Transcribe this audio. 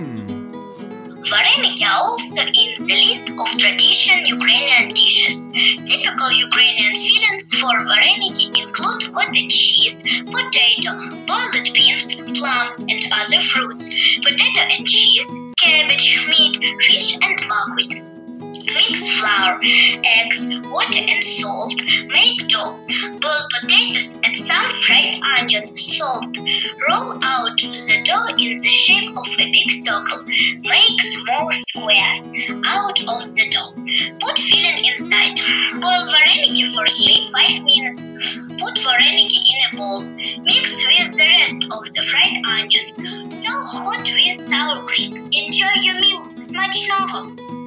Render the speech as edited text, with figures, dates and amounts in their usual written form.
Vareniki are also in the list of traditional Ukrainian dishes. Typical Ukrainian fillings for vareniki include cottage cheese, potato, boiled beans, plum, and other fruits, potato and cheese, cabbage, meat, fish, and buckwheat. Mix flour, eggs, water and salt, make dough. Boil potatoes, add some fried onion, salt. Roll out the dough in the shape of a big circle. Make small squares out of the dough. Put filling inside. Boil vareniki for 3-5 minutes. Put vareniki in a bowl. Mix with the rest of the fried onion. Serve hot with sour cream. Enjoy your meal. Смачного!